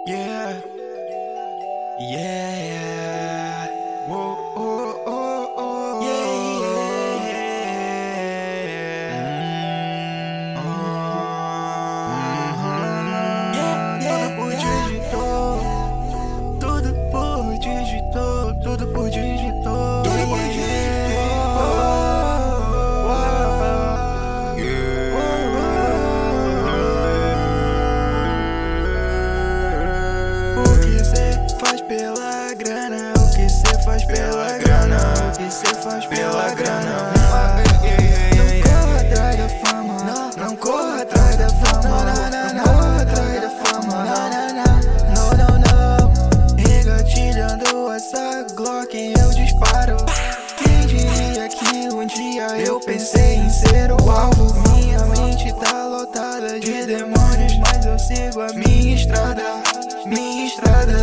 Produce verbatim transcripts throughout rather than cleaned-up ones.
Yeah, yeah, whoa, oh, oh, oh, yeah, yeah, mm, yeah, yeah, tudo por digital, tudo por digital, tudo por digital, tudo por pela grana, o que cê faz pela grana, o que cê faz pela grana. Não corra atrás da fama, não corra atrás da fama, não corra atrás da fama, não, não, não. Engatilhando essa Glock eu disparo. Quem diria que um dia eu pensei em ser o alvo? Minha mente tá lotada de demônios, mas eu sigo a minha estrada, minha estrada.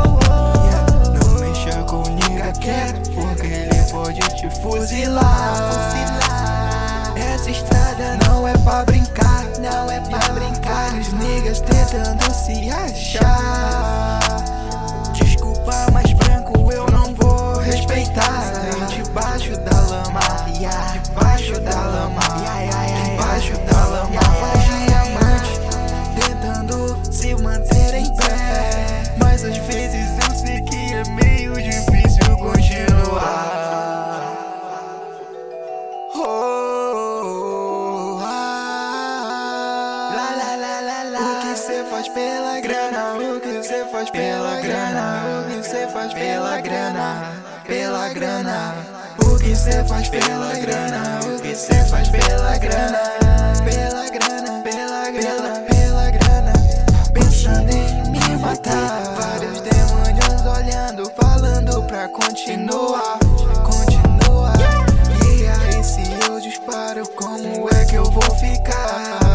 Porque ele pode te fuzilar. Essa estrada não é pra brincar, não é pra brincar. Os niggas tentando se achar. Desculpa, mas branco eu não vou respeitar. Debaixo da lama, debaixo da lama, debaixo da lama. Faz diamante tentando se manter em pé, mas às vezes eu sei que é meio difícil continuar. Oh, ah, lá, lá, lá, lá, lá. O que cê faz pela grana? O que cê faz pela grana? O que cê faz pela grana? Pela grana. O que cê faz pela grana? O que cê faz pela grana? Pela grana, pela grana, pela grana. Pensando em me matar, vários demônios olhando, falando pra continuar, continuar. E aí se eu disparo, como é que eu vou ficar?